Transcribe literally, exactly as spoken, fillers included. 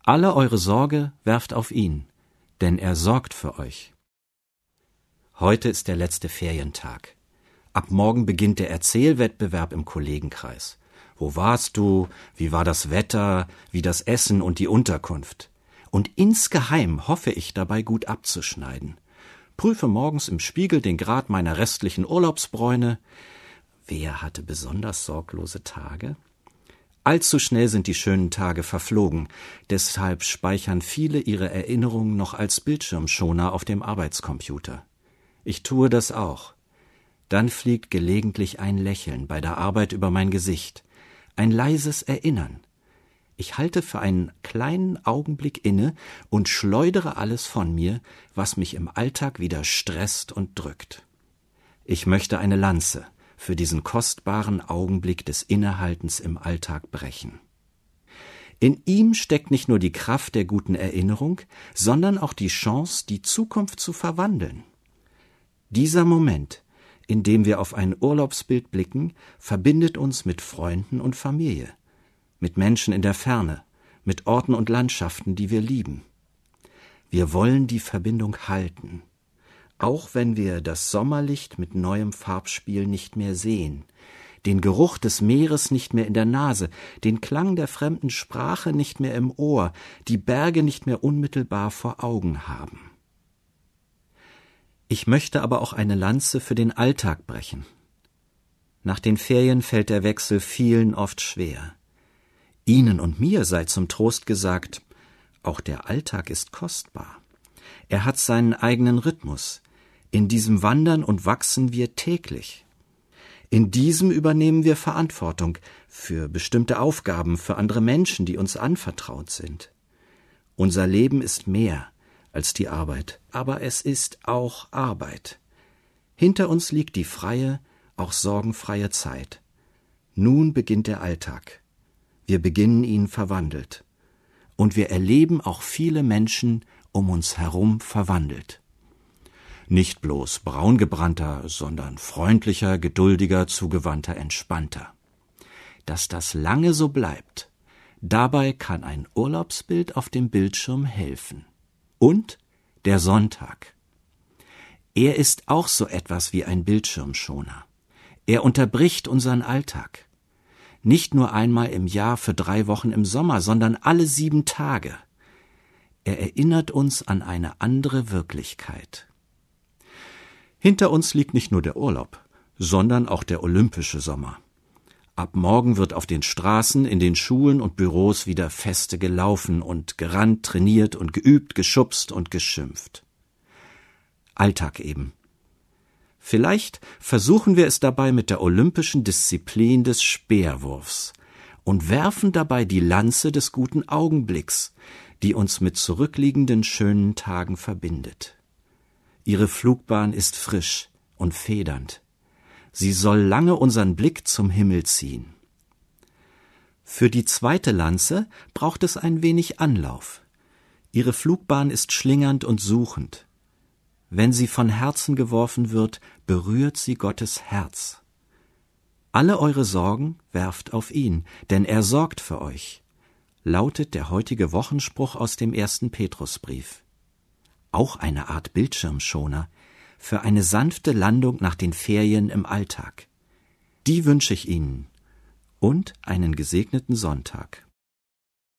Alle eure Sorge werft auf ihn, denn er sorgt für euch. Heute ist der letzte Ferientag. Ab morgen beginnt der Erzählwettbewerb im Kollegenkreis. Wo warst du? Wie war das Wetter? Wie das Essen und die Unterkunft? Und insgeheim hoffe ich dabei gut abzuschneiden. Prüfe morgens im Spiegel den Grad meiner restlichen Urlaubsbräune. Wer hatte besonders sorglose Tage? Allzu schnell sind die schönen Tage verflogen. Deshalb speichern viele ihre Erinnerungen noch als Bildschirmschoner auf dem Arbeitscomputer. Ich tue das auch. Dann fliegt gelegentlich ein Lächeln bei der Arbeit über mein Gesicht. Ein leises Erinnern. Ich halte für einen kleinen Augenblick inne und schleudere alles von mir, was mich im Alltag wieder stresst und drückt. Ich möchte eine Lanze für diesen kostbaren Augenblick des Innehaltens im Alltag brechen. In ihm steckt nicht nur die Kraft der guten Erinnerung, sondern auch die Chance, die Zukunft zu verwandeln. Dieser Moment, in dem wir auf ein Urlaubsbild blicken, verbindet uns mit Freunden und Familie, mit Menschen in der Ferne, mit Orten und Landschaften, die wir lieben. Wir wollen die Verbindung halten, auch wenn wir das Sommerlicht mit neuem Farbspiel nicht mehr sehen, den Geruch des Meeres nicht mehr in der Nase, den Klang der fremden Sprache nicht mehr im Ohr, die Berge nicht mehr unmittelbar vor Augen haben. Ich möchte aber auch eine Lanze für den Alltag brechen. Nach den Ferien fällt der Wechsel vielen oft schwer. Ihnen und mir sei zum Trost gesagt, auch der Alltag ist kostbar. Er hat seinen eigenen Rhythmus. In diesem wandern und wachsen wir täglich. In diesem übernehmen wir Verantwortung für bestimmte Aufgaben, für andere Menschen, die uns anvertraut sind. Unser Leben ist mehr als die Arbeit, aber es ist auch Arbeit. Hinter uns liegt die freie, auch sorgenfreie Zeit. Nun beginnt der Alltag. Wir beginnen ihn verwandelt. Und wir erleben auch viele Menschen um uns herum verwandelt. Nicht bloß braungebrannter, sondern freundlicher, geduldiger, zugewandter, entspannter. Dass das lange so bleibt, dabei kann ein Urlaubsbild auf dem Bildschirm helfen. Und der Sonntag. Er ist auch so etwas wie ein Bildschirmschoner. Er unterbricht unseren Alltag. Nicht nur einmal im Jahr für drei Wochen im Sommer, sondern alle sieben Tage. Er erinnert uns an eine andere Wirklichkeit. Hinter uns liegt nicht nur der Urlaub, sondern auch der olympische Sommer. Ab morgen wird auf den Straßen, in den Schulen und Büros wieder feste gelaufen und gerannt, trainiert und geübt, geschubst und geschimpft. Alltag eben. Vielleicht versuchen wir es dabei mit der olympischen Disziplin des Speerwurfs und werfen dabei die Lanze des guten Augenblicks, die uns mit zurückliegenden schönen Tagen verbindet. Ihre Flugbahn ist frisch und federnd. Sie soll lange unseren Blick zum Himmel ziehen. Für die zweite Lanze braucht es ein wenig Anlauf. Ihre Flugbahn ist schlingernd und suchend. Wenn sie von Herzen geworfen wird, berührt sie Gottes Herz. Alle eure Sorgen werft auf ihn, denn er sorgt für euch, lautet der heutige Wochenspruch aus dem ersten Petrusbrief. Auch eine Art Bildschirmschoner für eine sanfte Landung nach den Ferien im Alltag. Die wünsche ich Ihnen und einen gesegneten Sonntag.